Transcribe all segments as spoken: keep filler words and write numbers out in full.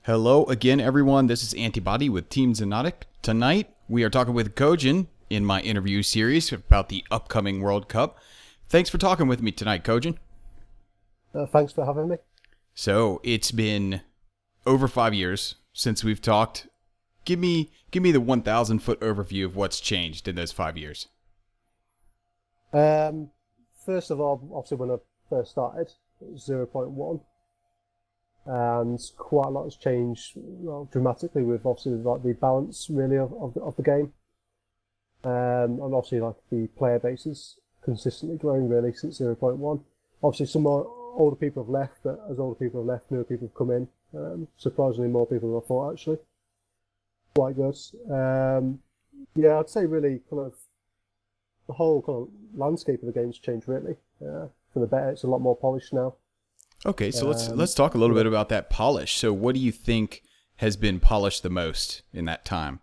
Hello again, everyone. This is Antibody with Team Xenotic. Tonight, we are talking with Kojin in my interview series about the upcoming World Cup. Thanks for talking with me tonight, Kojin. Uh, thanks for having me. So, it's been over five years since we've talked. Give me give me the one thousand foot overview of what's changed in those five years. Um, first of all, obviously when I first started, it was zero point one. And quite a lot has changed, well, dramatically with obviously like the balance really of, of, the, of the game. Um, and obviously like the player base is consistently growing really since zero point one. Obviously some more older people have left, but as older people have left, newer people have come in. Um, surprisingly more people than I thought actually. Quite good. Um, yeah, I'd say really kind of the whole kind of landscape of the game's changed really. Uh, for the better, it's a lot more polished now. Okay, so let's Um, let's talk a little bit about that polish. So, what do you think has been polished the most in that time?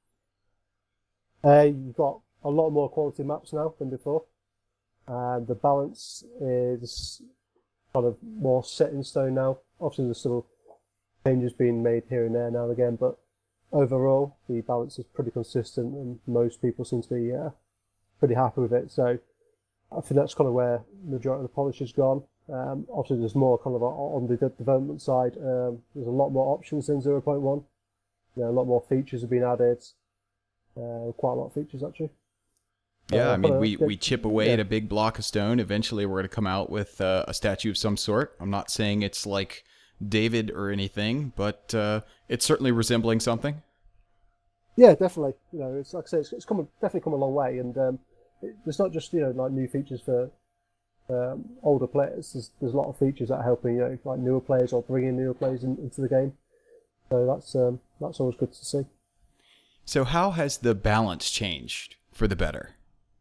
Uh, you've got a lot more quality maps now than before. And the balance is kind of more set in stone now. Obviously, there's still changes being made here and there now and again, but overall, the balance is pretty consistent, and most people seem to be uh, pretty happy with it. So, I think that's kind of where the majority of the polish has gone. Um, obviously, there's more kind of on the de- development side. Um, there's a lot more options than zero point one. You know, a lot more features have been added. Uh, quite a lot of features, actually. Yeah, Uh, I mean, kinda we, get- we chip away yeah. at a big block of stone. Eventually, we're going to come out with uh, a statue of some sort. I'm not saying it's like David or anything, but uh, it's certainly resembling something. Yeah, definitely. You know, it's like I say, it's, it's come a- definitely come a long way, and um, it, it's not just you know like new features for um, older players. There's there's a lot of features that are helping you know like newer players or bringing newer players in, into the game. So that's um, that's always good to see. So, how has the balance changed for the better?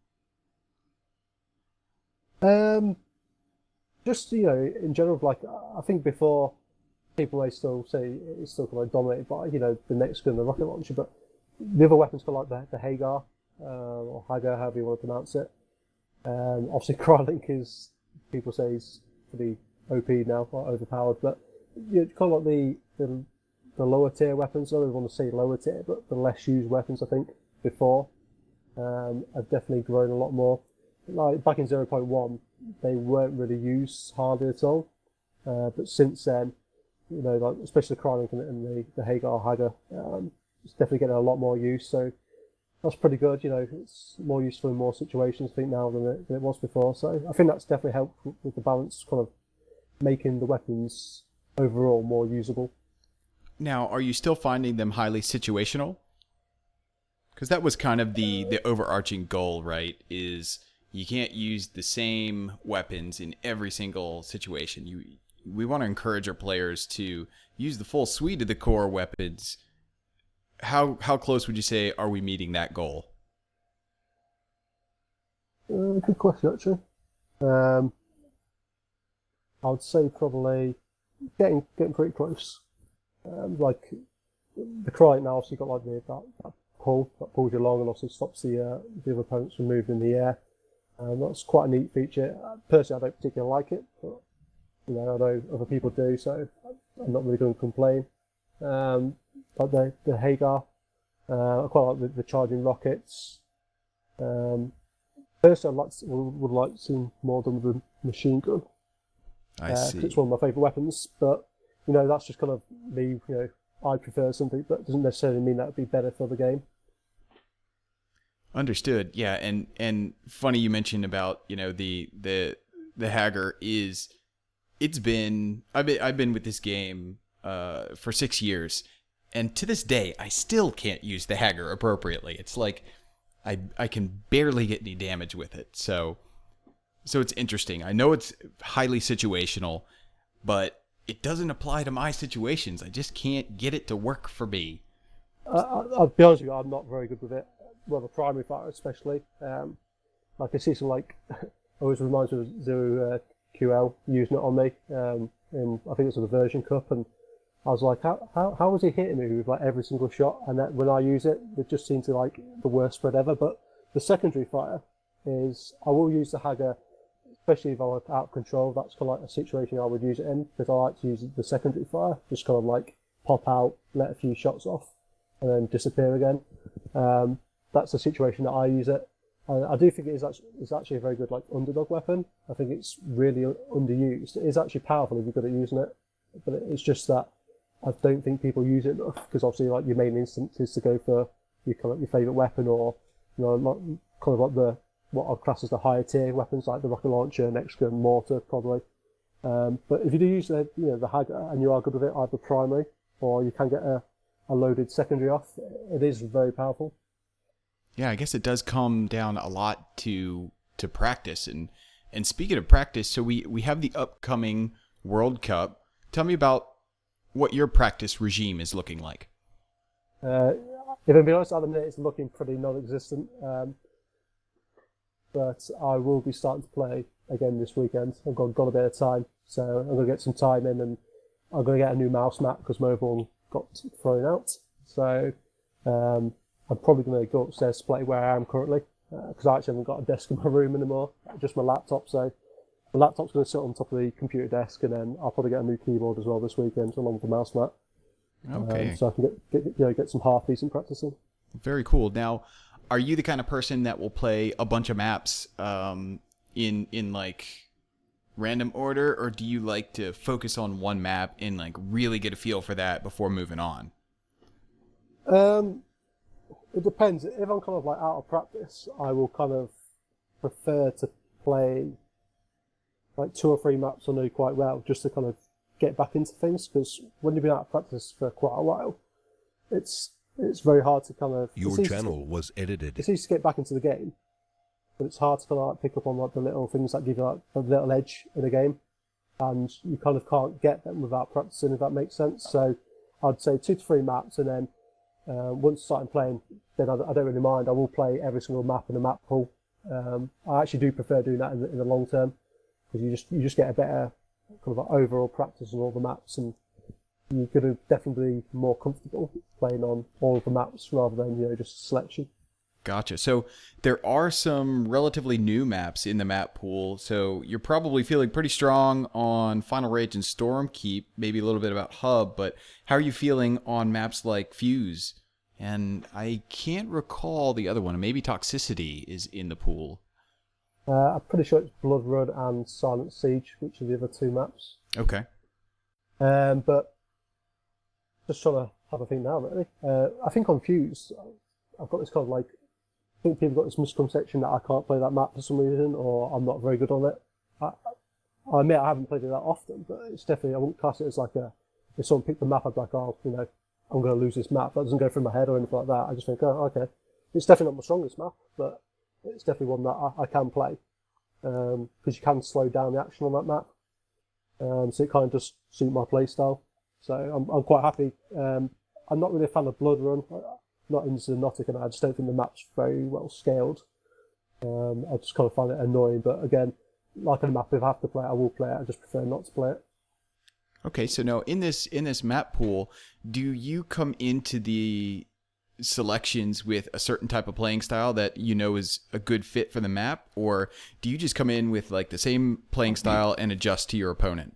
Um, just you know, in general, like I think before, people may still say it's still kind of dominated by you know the next gun, the rocket launcher, but the other weapons got like the the Hagar uh, or Hagar, however you want to pronounce it. Um, obviously, Krylink is people say he's pretty O P now, quite overpowered, but you know, kind of like the, the the lower tier weapons. I don't really want to say lower tier, but the less used weapons I think before um, have definitely grown a lot more. Like back in zero point one, they weren't really used hardly at all, uh, but since then, you know, like especially the Krylink and, and the the Hagar Hagar, um, it's definitely getting a lot more use. So that's pretty good. You know, it's more useful in more situations, I think, now than it, than it was before. So I think that's definitely helped with the balance, kind of making the weapons overall more usable. Now, are you still finding them highly situational? Because that was kind of the, the overarching goal, right? Is you can't use the same weapons in every single situation. You we want to encourage our players to use the full suite of the core weapons. How how close would you say are we meeting that goal? Uh, good question, actually. Um, I would say probably getting getting pretty close. Um, like the Krylink now, obviously got like the that, that pull that pulls you along and also stops the uh, the other opponents from moving in the air. Um, that's quite a neat feature. Personally, I don't particularly like it, but you know, I know other people do, so I'm not really going to complain. Um, but the the Hagar, uh, I quite like the, the charging rockets. Um, personally, I'd like to, would, would like to see more done with the machine gun. I Uh, see. 'cause it's one of my favourite weapons, but you know that's just kind of me. You know, I prefer something, but doesn't necessarily mean that would be better for the game. Understood. Yeah, and and funny you mentioned about you know the the the Hagar is it's been I've been I've been with this game uh, for six years, and to this day I still can't use the Hagar appropriately. It's like I I can barely get any damage with it. So so it's interesting. I know it's highly situational, but it doesn't apply to my situations. I just can't get it to work for me. I, I, I'll be honest with you, I'm not very good with it. Well, the primary fire especially. Um, like I see some like always reminds me of Zero uh, Q L using it on me. Um, in I think it was the version cup, and I was like, how how how was he hitting me with like every single shot? And that when I use it, it just seems to like the worst spread ever. But the secondary fire is I will use the Hagar, especially if I'm out of control. That's kind of like a situation I would use it in because I like to use the secondary fire, just kind of like pop out, let a few shots off, and then disappear again. Um, that's the situation that I use it. And I do think it is actually, it's actually a very good like underdog weapon. I think it's really underused. It is actually powerful if you're good at using it, but it's just that I don't think people use it enough, because obviously like your main instinct is to go for your kind of your favourite weapon, or you know like, kind of like the what I'd class as the higher tier weapons like the rocket launcher, next gun, mortar probably. Um, but if you do use the you know the Haggar and you are good with it, either primary or you can get a, a loaded secondary off, it is very powerful. Yeah, I guess it does come down a lot to to practice. And and speaking of practice, so we we have the upcoming World Cup. Tell me about what your practice regime is looking like. Uh, if I'm being honest, at the minute it's looking pretty non-existent. Um, but I will be starting to play again this weekend. I've got, got a bit of time, so I'm going to get some time in, and I'm going to get a new mouse mat because my other one got thrown out. So um, I'm probably going to go upstairs to play where I am currently, because uh, I actually haven't got a desk in my room anymore, just my laptop. So the laptop's going to sit on top of the computer desk, and then I'll probably get a new keyboard as well this weekend, along with the mouse mat. Okay. Um, so I can get, get you know get some half decent practice in. Very cool. Now, are you the kind of person that will play a bunch of maps um, in in like random order, or do you like to focus on one map and like really get a feel for that before moving on? Um, it depends. If I'm kind of like out of practice, I will kind of prefer to play like two or three maps I know quite well, just to kind of get back into things, because when you've been out of practice for quite a while, it's it's very hard to kind of... Your channel to, was edited. It's easy to get back into the game, but it's hard to kind of like pick up on like the little things that give you like a little edge in the game, and you kind of can't get them without practicing, if that makes sense. So I'd say two to three maps, and then uh, once starting playing, then I, I don't really mind. I will play every single map in the map pool. Um, I actually do prefer doing that in the, in the long term, because you just you just get a better kind of like overall practice on all the maps, and you're going to definitely be more comfortable playing on all of the maps rather than, you know, just a selection. Gotcha. So there are some relatively new maps in the map pool, so you're probably feeling pretty strong on Final Rage and Stormkeep, maybe a little bit about Hub, but how are you feeling on maps like Fuse? And I can't recall the other one. Maybe Toxicity is in the pool. Uh, I'm pretty sure it's Blood Run and Silent Siege, which are the other two maps. Okay. Um, but just trying to have a think now, really. Uh, I think on Fuse, I've got this kind of like, I think people got this misconception that I can't play that map for some reason, or I'm not very good on it. I, I admit I haven't played it that often, but it's definitely, I wouldn't class it as like a, if someone picked the map, I'd be like, oh, you know, I'm going to lose this map. That doesn't go through my head or anything like that. I just think, oh, okay. It's definitely not my strongest map, but it's definitely one that I, I can play, because um, you can slow down the action on that map. Um, so it kind of just suit my play style. So I'm I'm quite happy. Um, I'm not really a fan of Blood Run, not into the Nautic, and I just don't think the map's very well scaled. Um, I just kind of find it annoying. But again, like a map, if I have to play it, I will play it. I just prefer not to play it. Okay, so now in this in this map pool, do you come into the selections with a certain type of playing style that you know is a good fit for the map, or do you just come in with like the same playing style and adjust to your opponent?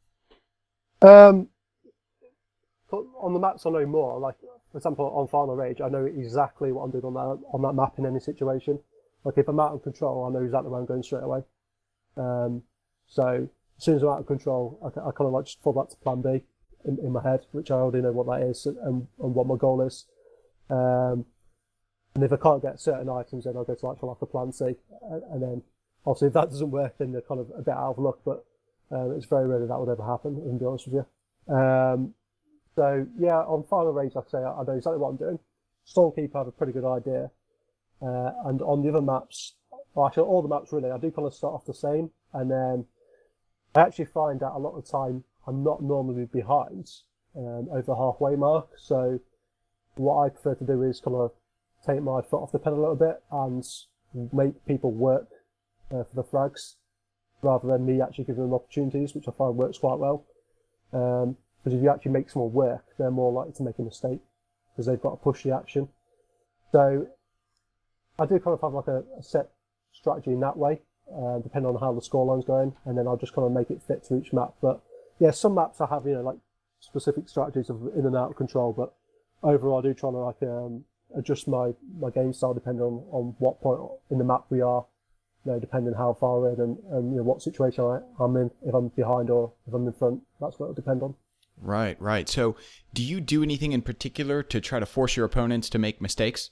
Um, on the maps I know more, like for example on Final Rage, I know exactly what I'm doing on that on that map in any situation. Like if I'm out of control, I know exactly where I'm going straight away. Um, so as soon as I'm out of control, I, I kind of like just fall back to Plan B in, in my head, which I already know what that is and, and what my goal is. Um, and if I can't get certain items, then I'll go to like, like a Plan C, and, and then obviously if that doesn't work, then you're kind of a bit out of luck. But um, it's very rare that would ever happen, to be honest with you. Um, so yeah, on Final Rage, like I say, I, I know exactly what I'm doing. Stormkeep, I have a pretty good idea, uh, and on the other maps, well, actually all the maps really, I do kind of start off the same, and then I actually find that a lot of the time I'm not normally behind um, over the halfway mark. So what I prefer to do is kind of take my foot off the pedal a little bit and make people work uh, for the frags, rather than me actually giving them opportunities, which I find works quite well. Um, because if you actually make someone work, they're more likely to make a mistake, because they've got to push the action. So I do kind of have like a, a set strategy in that way, uh, depending on how the scoreline's going, and then I'll just kind of make it fit to each map. But yeah, some maps I have, you know, like specific strategies of in and out control, but overall I do try to like um, adjust my, my game style depending on, on what point in the map we are, you know, depending how far we're in and, and you know, what situation I, I'm in, if I'm behind or if I'm in front. That's what it'll depend on. Right, right. So do you do anything in particular to try to force your opponents to make mistakes?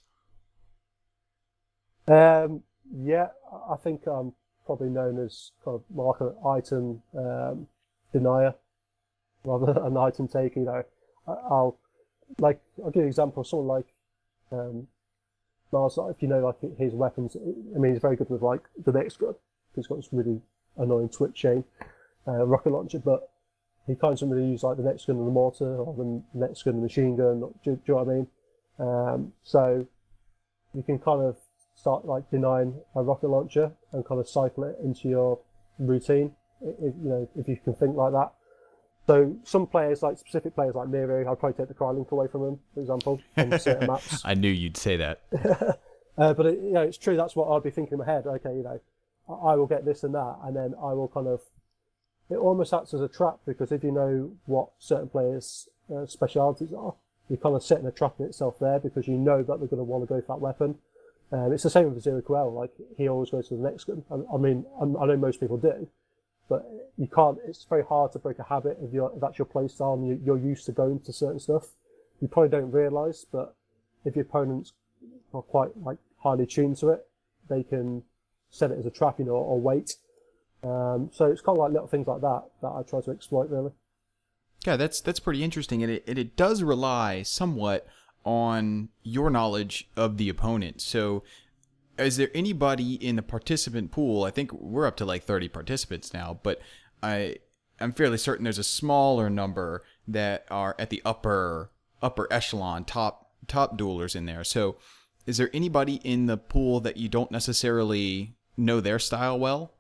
Um, yeah, I think I'm probably known as kind of more like an item um, denier rather than an item taker. You know, I'll like I'll give you an example of someone like um, Mars. If you know like his weapons, I mean he's very good with like the next gun. He's got this really annoying twitch chain uh, rocket launcher, but he kind of doesn't really use like the next gun and the mortar or the next gun and the machine gun. Do, do you know what I mean? Um, so you can kind of start like denying a rocket launcher and kind of cycle it into your routine, if, you know, if you can think like that. So some players, like specific players like Miro, I'd probably take the Crylink away from him, for example, on certain maps. I knew you'd say that. uh, but it, you know, it's true. That's what I'd be thinking in my head. Okay, you know, I will get this and that, and then I will kind of. It almost acts as a trap because if you know what certain players' uh, specialities are, you're kind of setting a trap in itself there because you know that they're going to want to go for that weapon. Um, it's the same with Zero Coel. Like he always goes to the next gun. I, I mean, I'm, I know most people do, but you can't. It's very hard to break a habit if, you're, if that's your play style and you, you're used to going to certain stuff. You probably don't realise, but if your opponents are quite like highly tuned to it, they can set it as a trap, you know, or wait. Um, so it's kind of like little things like that that I try to exploit, really. Yeah, that's that's pretty interesting, and it and it does rely somewhat on your knowledge of the opponent. So is there anybody in the participant pool? I think we're up to like thirty participants now, but I I'm fairly certain there's a smaller number that are at the upper upper echelon, top top duelers in there. So is there anybody in the pool that you don't necessarily know their style well?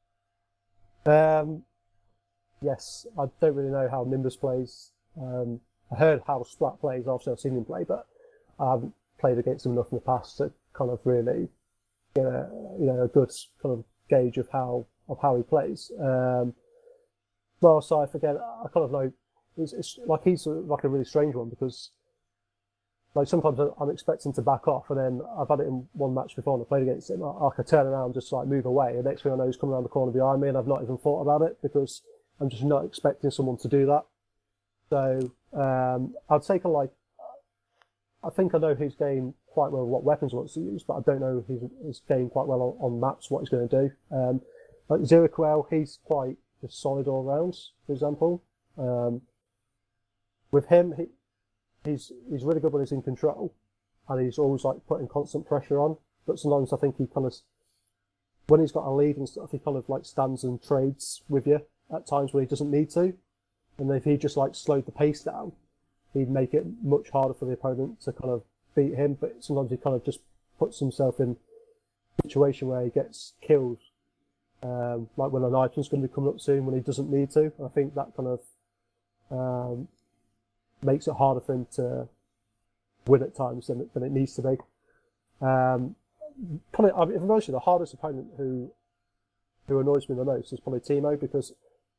Um, yes, I don't really know how Nimbus plays. Um, I heard how Splat plays, obviously I've seen him play, but I haven't played against him enough in the past to kind of really get a, you know, a good kind of gauge of how of how he plays. Um, well, so I forget, I kind of know, it's, it's like he's like a really strange one because like sometimes I'm expecting to back off, and then I've had it in one match before and I played against him. I, I could turn around, just like move away, and next thing I know, he's coming around the corner behind me, and I've not even thought about it because I'm just not expecting someone to do that. So um, I'd say kind of like, I think I know his game quite well, what weapons he wants to use, but I don't know his, his game quite well on, on maps, what he's going to do. Um, like Zero Coel, he's quite just solid all round, for example. Um, with him, he, He's he's really good when he's in control, and he's always like putting constant pressure on. But sometimes I think he kind of, when he's got a lead and stuff, he kind of like stands and trades with you at times when he doesn't need to. And if he just like slowed the pace down, he'd make it much harder for the opponent to kind of beat him. But sometimes he kind of just puts himself in a situation where he gets killed, um, like when an item's going to be coming up soon when he doesn't need to. I think that kind of um, makes it harder for him to win at times than it, than it needs to be. Um, probably, I mean, if I'm honest, the hardest opponent who who annoys me the most is probably Teemo because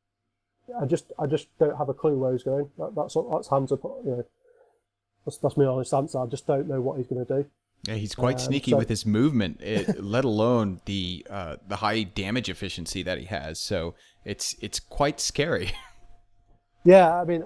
I just I just don't have a clue where he's going. That, that's that's hands up. You know, that's that's my honest answer. I just don't know what he's going to do. Yeah, he's quite um, sneaky so, with his movement, it, let alone the uh, the high damage efficiency that he has. So it's it's quite scary. Yeah, I mean.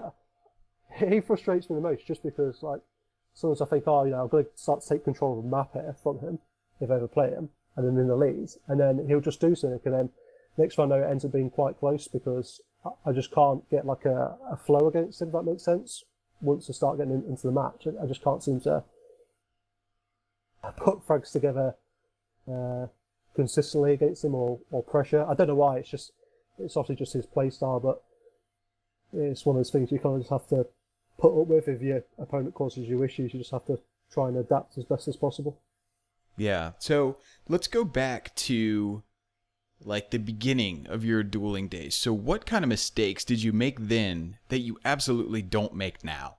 He frustrates me the most just because, like, sometimes I think, oh, you know, I'm going to start to take control of the map here from him if I ever play him, and then in the lead, and then he'll just do something, and then next time I know it ends up being quite close because I just can't get like a, a flow against him, if that makes sense. Once I start getting in, into the match, I just can't seem to put frags together uh, consistently against him or, or pressure. I don't know why, it's just, it's obviously just his play style, but it's one of those things you kind of just have to put up with. If your opponent causes you issues, you just have to try and adapt as best as possible. Yeah. So let's go back to like the beginning of your dueling days. So what kind of mistakes did you make then that you absolutely don't make now?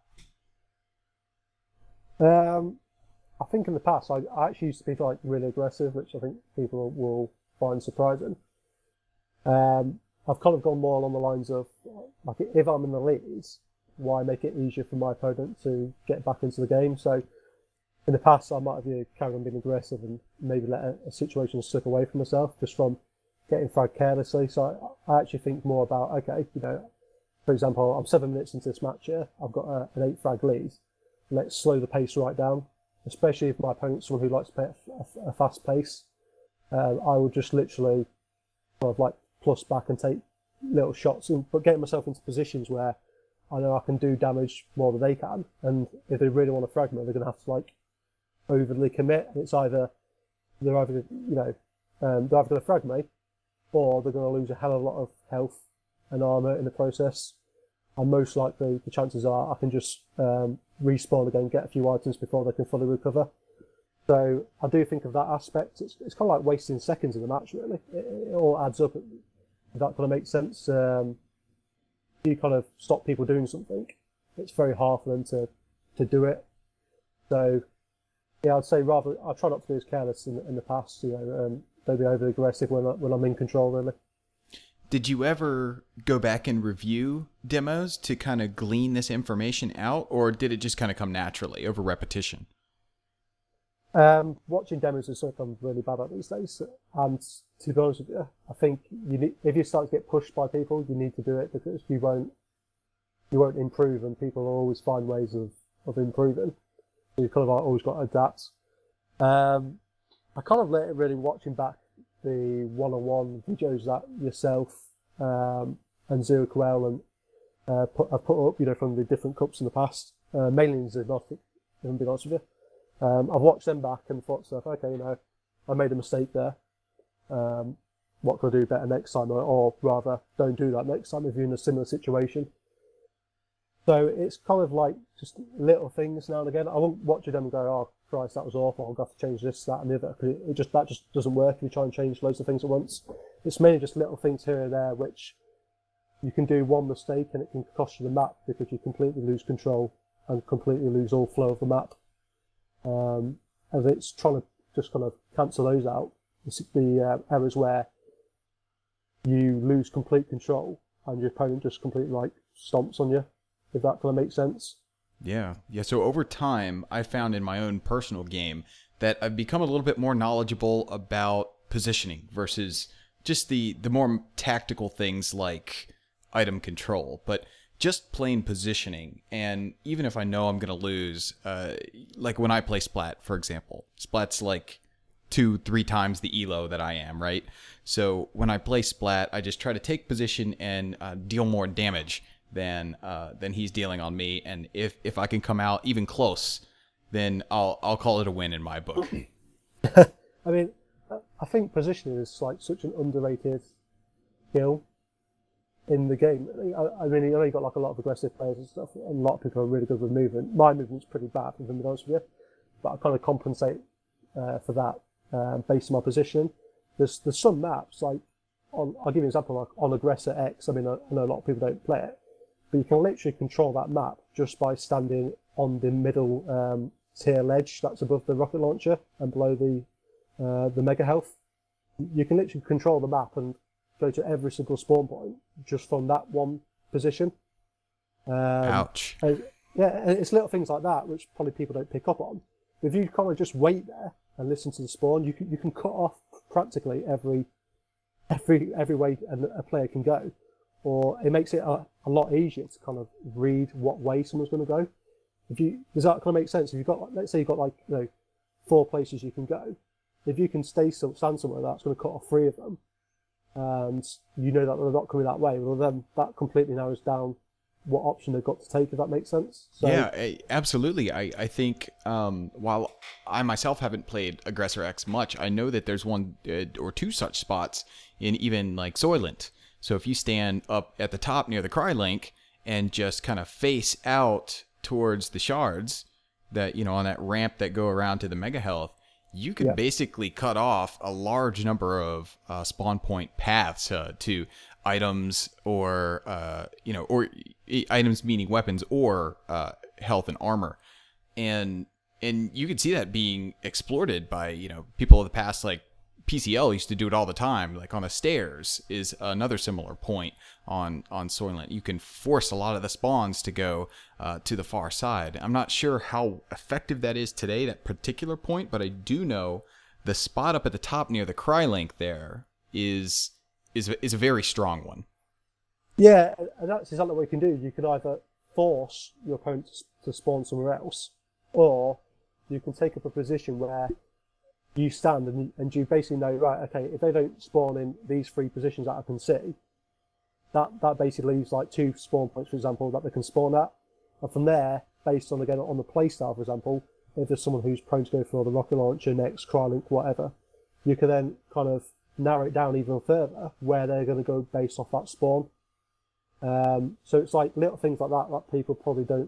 Um, I think in the past I, I actually used to be like really aggressive, which I think people will find surprising. Um, I've kind of gone more along the lines of like if I'm in the lead why make it easier for my opponent to get back into the game? So in the past, I might have you know, carried on being aggressive and maybe let a, a situation slip away from myself just from getting fragged carelessly. So I, I actually think more about, okay, you know, for example, I'm seven minutes into this match here. I've got a, an eight frag lead. Let's slow the pace right down, especially if my opponent's someone who likes to play a, a, a fast pace. Um, I will just literally kind of like plus back and take little shots, and, but getting myself into positions where I know I can do damage more than they can. And if they really want to frag me, they're going to have to like overly commit. It's either they're either you know um, they're either going to frag me, or they're going to lose a hell of a lot of health and armor in the process. And most likely, the chances are I can just um, respawn again, get a few items before they can fully recover. So I do think of that aspect. It's, it's kind of like wasting seconds in the match, really. It, it all adds up. If that kind of makes sense. Um, if you kind of stop people doing something, it's very hard for them to, to do it. So, yeah, I'd say rather, I try not to be as careless in, in the past, you know, um, don't be overly aggressive when, I, when I'm in control, really. Did you ever go back and review demos to kind of glean this information out, or did it just kind of come naturally over repetition? Um, watching demos is something I'm really bad at these days, and to be honest with you, I think you need, if you start to get pushed by people, you need to do it because you won't you won't improve, and people will always find ways of, of improving. So you've kind of like always got to adapt. Um, I kind of let it really watching back the one-on-one videos that yourself um, and Zero Coel and uh, put, have put up, you know, from the different cups in the past, uh, mainly in Xyznotic, if I'm being honest with you. Um, I've watched them back and thought stuff, okay, you know, I made a mistake there. Um, what can I do better next time? Or, or rather, don't do that next time if you're in a similar situation. So it's kind of like just little things now and again. I won't watch them and go, oh, Christ, that was awful. I'll have to change this, that, and the other. It just that just doesn't work if you try and change loads of things at once. It's mainly just little things here and there, which you can do one mistake and it can cost you the map because you completely lose control and completely lose all flow of the map. Um, and it's trying to just kind of cancel those out. It's the uh, errors where you lose complete control and your opponent just completely like stomps on you, if that kind of makes sense. Yeah. Yeah. So over time, I found in my own personal game that I've become a little bit more knowledgeable about positioning versus just the, the more tactical things like item control, but just plain positioning. And even if I know I'm going to lose, uh, like when I play Splat, for example, Splat's like two, three times the E L O that I am, right? So when I play Splat, I just try to take position and uh, deal more damage than uh, than he's dealing on me, and if if I can come out even close, then I'll I'll call it a win in my book. I mean, I think positioning is like such an underrated skill in the game. I, I mean, you know, you've got like a lot of aggressive players and stuff, and a lot of people are really good with movement. My movement's pretty bad, if I'm being honest with you, but I kind of compensate uh, for that uh, based on my position. There's there's some maps like on. I'll give you an example like on Aggressor X. I mean, I, I know a lot of people don't play it. But you can literally control that map just by standing on the middle um, tier ledge that's above the rocket launcher and below the uh, the mega health. You can literally control the map and go to every single spawn point just from that one position. Um, Ouch. And, yeah, and it's little things like that which probably people don't pick up on. If you kind of just wait there and listen to the spawn, you can you can cut off practically every every every way a player can go. Or it makes it a, a lot easier to kind of read what way someone's going to go. If you does that kind of make sense? If you've got, let's say you've got like you know four places you can go, if you can stay still, stand somewhere that's going to cut off three of them, and you know that they're not coming that way, well then that completely narrows down what option they've got to take. If that makes sense. So, yeah, absolutely. I I think um, while I myself haven't played Aggressor X much, I know that there's one uh, or two such spots in even like Soylent. So if you stand up at the top near the Crylink and just kind of face out towards the shards that, you know, on that ramp that go around to the Mega Health, you can yeah. basically cut off a large number of uh, spawn point paths uh, to items or, uh, you know, or items meaning weapons or uh, health and armor. And and you could see that being exploited by, you know, people of the past, like P C L used to do it all the time, like on the stairs is another similar point on on Soylent. You can force a lot of the spawns to go uh, to the far side. I'm not sure how effective that is today, that particular point, but I do know the spot up at the top near the Crylink there is is is a very strong one. Yeah, and that's exactly what you can do. You can either force your opponent to spawn somewhere else, or you can take up a position where you stand and you, and you basically know, right, okay, if they don't spawn in these three positions that I can see, that, that basically leaves like two spawn points, for example, that they can spawn at. And from there, based on, again, on the playstyle, for example, if there's someone who's prone to go for the rocket launcher, next, Crylink, whatever, you can then kind of narrow it down even further where they're going to go based off that spawn. Um, so it's like little things like that that people probably don't,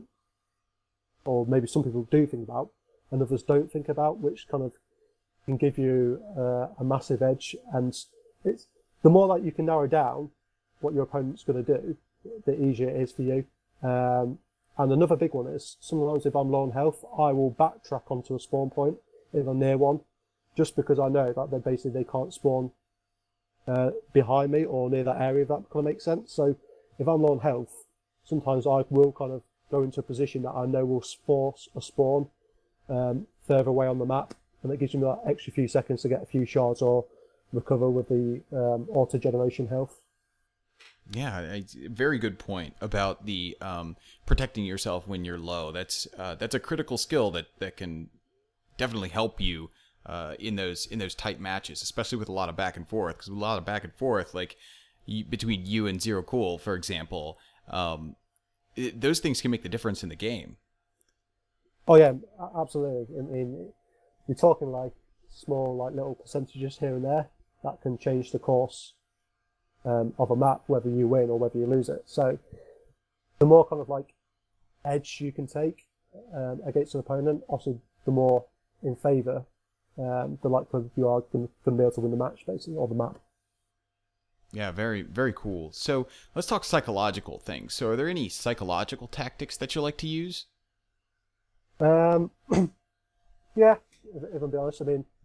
or maybe some people do think about, and others don't think about, which kind of can give you uh, a massive edge. And it's the more that you can narrow down what your opponent's going to do, the easier it is for you. Um, and another big one is sometimes if I'm low on health, I will backtrack onto a spawn point if I'm near one, just because I know that they basically they can't spawn uh, behind me or near that area. If that kind of makes sense. So if I'm low on health, sometimes I will kind of go into a position that I know will force a spawn um, further away on the map, and it gives me that extra few seconds to get a few shards or recover with the um, auto-generation health. Yeah, a very good point about the um, protecting yourself when you're low. That's uh, that's a critical skill that, that can definitely help you uh, in those in those tight matches, especially with a lot of back and forth. Because with a lot of back and forth, like you, between you and Zero Cool, for example, um, it, those things can make the difference in the game. Oh yeah, absolutely. I mean, you're talking like small, like little percentages here and there that can change the course um, of a map, whether you win or whether you lose it. So the more kind of like edge you can take um, against an opponent, obviously the more in favour, um, the likelihood you are going to be able to win the match, basically, or the map. Yeah, very, very cool. So let's talk psychological things. So are there any psychological tactics that you like to use? Um, yeah, if, if I'm being honest, I mean,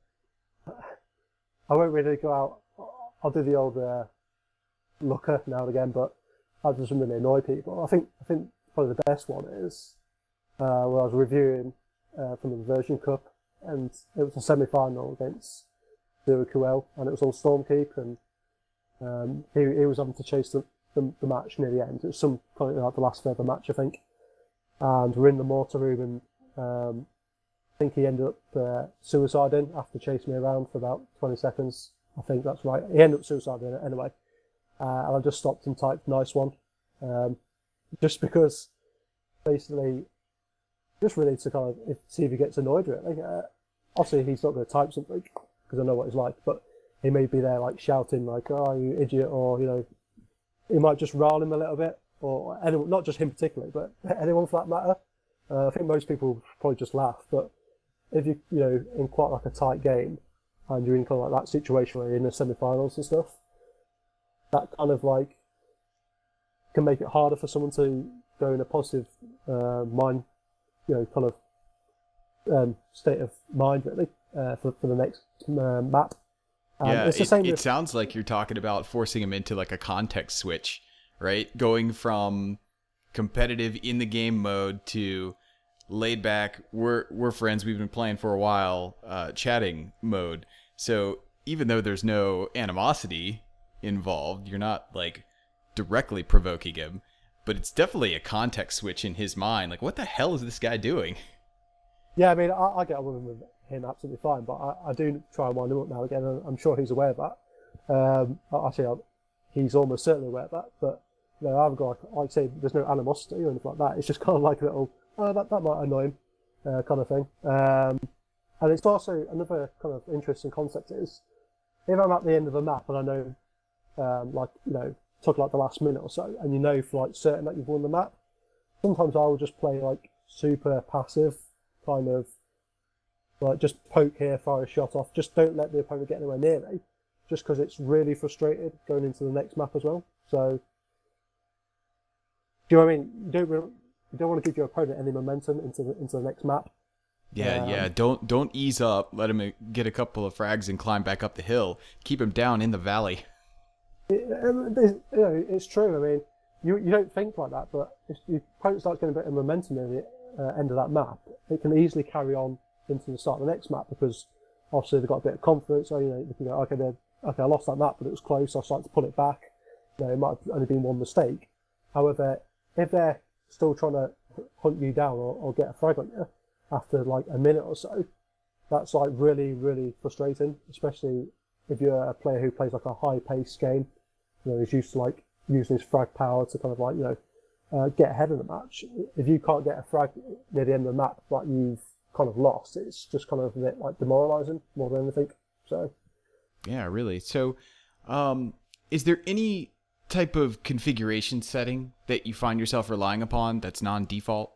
I won't really go out. I'll do the old uh, looker now and again, but that doesn't really annoy people. I think I think probably the best one is uh, when I was reviewing uh, from the Reversion Cup, and it was a semi-final against Zero Q L, and it was all Stormkeep, and um, he he was having to chase the, the, the match near the end. It was some kind of like the last further match, I think, and we're in the mortar room, and um, I think he ended up uh, suiciding after chasing me around for about twenty seconds. I think that's right. He ended up suiciding anyway. Uh, and I just stopped and typed nice one. Um, just because, basically, just really to kind of if, see if he gets annoyed really. Uh, obviously, he's not going to type something because I know what he's like, but he may be there like shouting like, oh, you idiot, or, you know, he might just rile him a little bit, or anyone, not just him particularly, but anyone for that matter. Uh, I think most people probably just laugh, but if you, you know, in quite like a tight game, and you're in kind of like that situation where you're in the semi-finals and stuff, that kind of like can make it harder for someone to go in a positive uh, mind, you know, kind of um, state of mind really uh, for for the next uh, map. Um, yeah, it's the it, same it with, sounds like you're talking about forcing him into like a context switch, right? Going from competitive in the game mode to laid back, we're we're friends, we've been playing for a while, uh, chatting mode. So even though there's no animosity involved, you're not like directly provoking him, but it's definitely a context switch in his mind. Like, what the hell is this guy doing? Yeah, I mean, I, I get on with him absolutely fine, but I, I do try and wind him up now and again, and I'm sure he's aware of that. Um, actually, I, he's almost certainly aware of that, but you know, I haven't got, like, like I say, there's no animosity or anything like that. It's just kind of like a little, oh, that, that might annoy him, uh, kind of thing. Um, and it's also another kind of interesting concept is, if I'm at the end of a map and I know, um, like, you know, took like the last minute or so, and you know for like certain that you've won the map, sometimes I will just play like super passive, kind of like just poke here, fire a shot off, just don't let the opponent get anywhere near me, just because it's really frustrated going into the next map as well. So, do you know what I mean? You don't really, you don't want to give your opponent any momentum into the into the next map, Yeah, Um, yeah. Don't don't ease up. Let him get a couple of frags and climb back up the hill. Keep him down in the valley. It, it, you know, it's true. I mean, you you don't think like that, but if your opponent starts getting a bit of momentum in the uh, end of that map, it can easily carry on into the start of the next map because obviously they've got a bit of confidence. So you know, they can go, okay, okay, I lost that map, but it was close. So I started to pull it back. You know, it might have only been one mistake. However, if they're still trying to hunt you down or, or get a frag on you after like a minute or so, that's like really, really frustrating, especially if you're a player who plays like a high-paced game. You know, is used to like using his frag power to kind of like, you know, uh, get ahead of the match. If you can't get a frag near the end of the map, like you've kind of lost, it's just kind of a bit like demoralizing more than anything. So, yeah, really. So, um, is there any type of configuration setting that you find yourself relying upon that's non-default?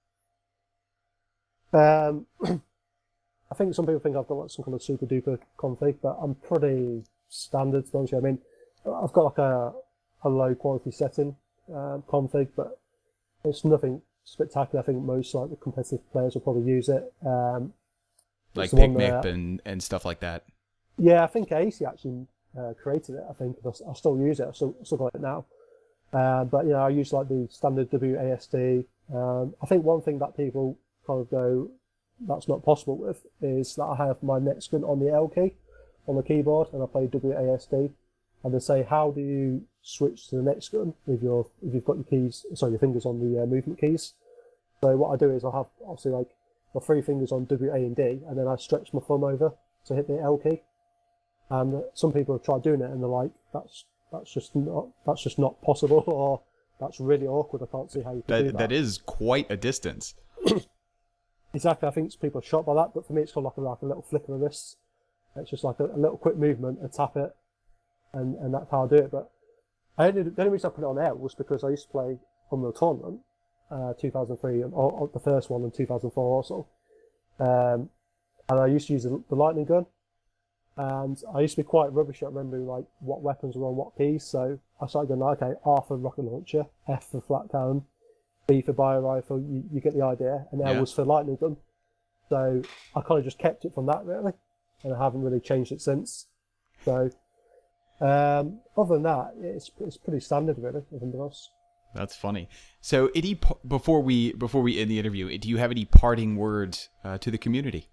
Um, I think some people think I've got like some kind of super duper config, but I'm pretty standard to be honest with you. I mean, I've got like a, a low quality setting um, config, but it's nothing spectacular. I think most like the competitive players will probably use it. Um, Like the one PicMip that- and, and stuff like that. Yeah, I think A C actually uh, created it. I think I, I still use it. I still, still got it now. Uh, but you know, I use like the standard W A S D. Um, I think one thing that people kind of go, that's not possible with, is that I have my next gun on the L key on the keyboard, and I play W A S D. And they say, how do you switch to the next gun if you're if you've got your keys, sorry, your fingers on the uh, movement keys? So what I do is I have obviously like my three fingers on W, A, and D, and then I stretch my thumb over to hit the L key. And some people have tried doing it, and they're like, "That's that's just not that's just not possible," or "That's really awkward. I can't see how you can do That that." that is quite a distance. Exactly. I think people are shocked by that, but for me, it's called like a, like a little flick of the wrist. It's just like a, a little quick movement, and tap it, and, and that's how I do it. But I only, the only reason I put it on L was because I used to play on the tournament, uh, two thousand three, or, or the first one in two thousand four also, um, and I used to use the, the lightning gun. And I used to be quite rubbish at remembering like what weapons were on what keys, so I started going, okay, R for rocket launcher, F for flat cannon, B for bio rifle, you, you get the idea, and L Yeah. was for lightning gun. So I kind of just kept it from that really, and I haven't really changed it since. So um, other than that, it's it's pretty standard really, everything else. That's funny. So, any p- before we before we end the interview, do you have any parting words uh, to the community?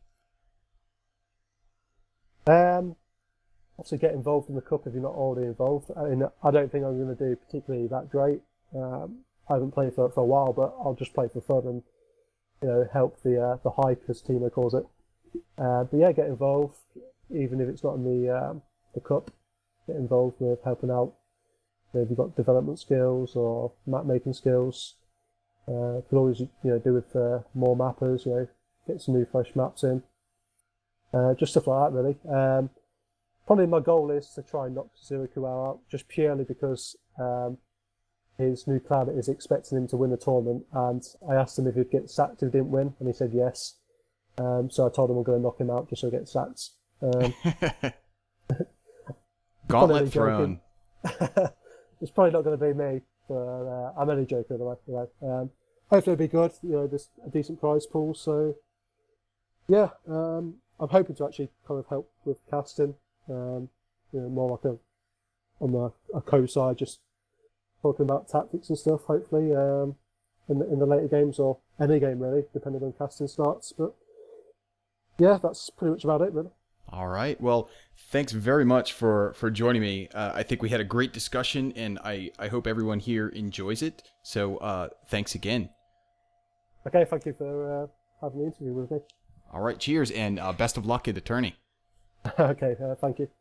Um, obviously get involved in the cup if you're not already involved. I mean, I don't think I'm going to do particularly that great. Um, I haven't played for for a while, but I'll just play for fun and you know help the uh, the hype as Timo calls it. Uh, but yeah, get involved, even if it's not in the um, the cup. Get involved with helping out. You know, if you've got development skills or map making skills, uh, could always you know do with uh, more mappers. You know, get some new fresh maps in. Uh, just stuff like that, really. Um, probably my goal is to try and knock Zero Kuwao out, just purely because um, his new clan is expecting him to win the tournament, and I asked him if he'd get sacked if he didn't win, and he said yes. Um, so I told him I'm going to knock him out just so he gets sacked. Um, Gauntlet Probably thrown. joking. It's probably not going to be me, but uh, I'm only joking anyway. You know. um, hopefully it'll be good. You know, there's a decent prize pool, so yeah. Um, I'm hoping to actually kind of help with casting, um, you know, more like a on the a co side, just talking about tactics and stuff. Hopefully, um, in the in the later games or any game really, depending on casting starts. But yeah, that's pretty much about it, really. All right. Well, thanks very much for, for joining me. Uh, I think we had a great discussion, and I, I hope everyone here enjoys it. So uh, thanks again. Okay, thank you for uh, having the interview with me. All right. Cheers, and uh, best of luck at the tourney. Okay, uh, thank you.